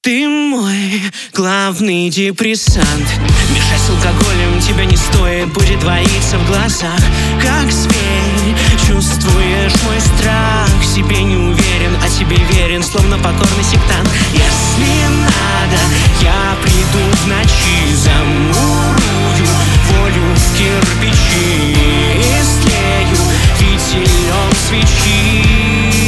Ты мой главный депрессант. Мешай с алкоголем, тебя не стоит, будет двоиться в глазах. Как зверь, чувствуешь мой страх. Себе не уверен, а тебе верен, словно покорный сектант. Если надо, я приду в ночи, замурую волю в кирпичи и слею фитилем свечи.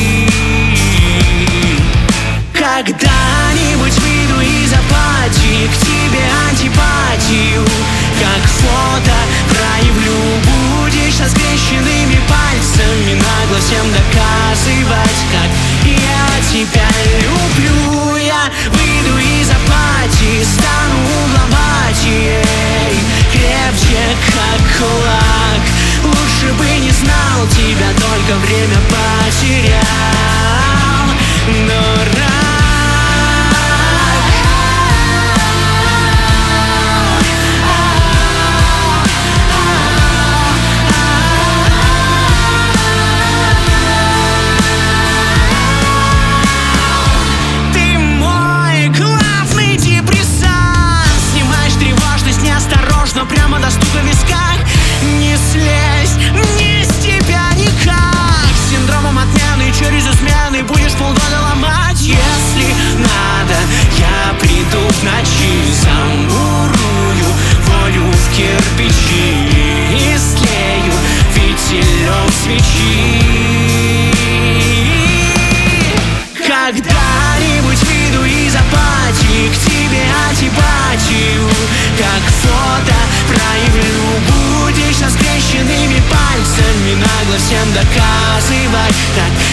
Когда-нибудь выйду из апатии, к тебе антипатию, как фото проявлю. Будешь со скрещенными пальцами нагло всем доказывать, как я тебя люблю. Я выйду из апатии, стану угловатией, крепче как кулак. Лучше бы не знал тебя, только время потерял. Но прямо до стука в висках. Не слезь, мне с тебя никак. С синдромом отмены через измены будешь полгода ломать. Если надо, я приду в ночи, замурую волю в кирпичи и слею фитилем свечи. Когда-нибудь выйду из апатии, к тебе антипатию, как фото проявлю. Будешь со скрещенными пальцами нагло всем доказывать, так